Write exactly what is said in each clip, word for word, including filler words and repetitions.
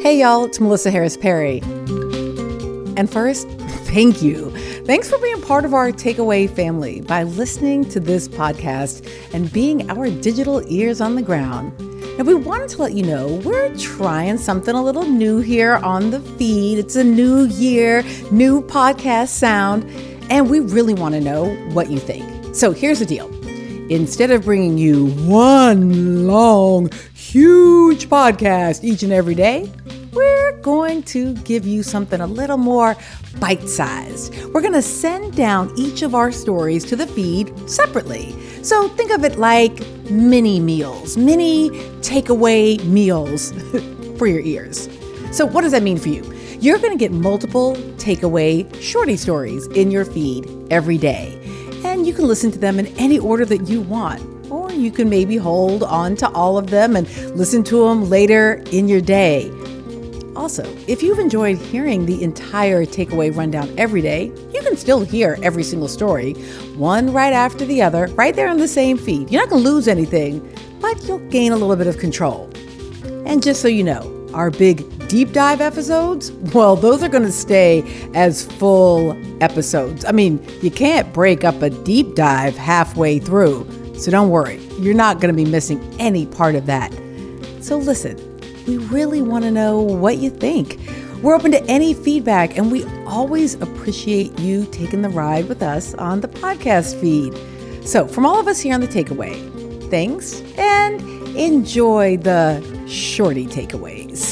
Hey y'all, it's Melissa Harris Perry. And first, thank you. Thanks for being part of our Takeaway family by listening to this podcast and being our digital ears on the ground. And we wanted to let you know we're trying something a little new here on the feed. It's a new year, new podcast sound, and we really want to know what you think. So here's the deal. Instead of bringing you one long, huge podcast each and every day, we're going to give you something a little more bite-sized. We're going to send down each of our stories to the feed separately. So think of it like mini meals, mini takeaway meals for your ears. So what does that mean for you? You're going to get multiple takeaway shorty stories in your feed every day. And you can listen to them in any order that you want. Or you can maybe hold on to all of them and listen to them later in your day. Also, if you've enjoyed hearing the entire takeaway rundown every day, you can still hear every single story, one right after the other, right there on the same feed. You're not going to lose anything, but you'll gain a little bit of control. And just so you know, our big deep dive episodes, well, those are going to stay as full episodes. I mean, you can't break up a deep dive halfway through, so don't worry. You're not going to be missing any part of that. So listen. We really want to know what you think. We're open to any feedback, and we always appreciate you taking the ride with us on the podcast feed. So from all of us here on The Takeaway, thanks, and enjoy the shorty takeaways.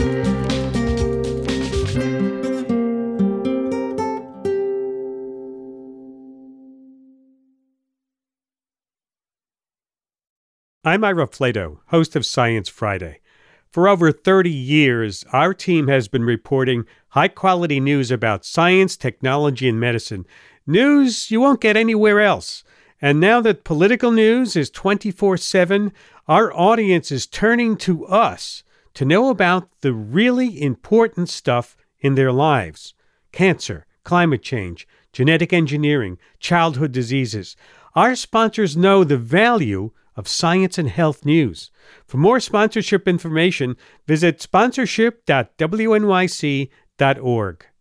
I'm Ira Flato, host of Science Friday. For over thirty years, our team has been reporting high-quality news about science, technology, and medicine. News you won't get anywhere else. And now that political news is twenty-four seven, our audience is turning to us to know about the really important stuff in their lives. Cancer, climate change, genetic engineering, childhood diseases. Our sponsors know the value of science and health news. For more sponsorship information, visit sponsorship dot w n y c dot org.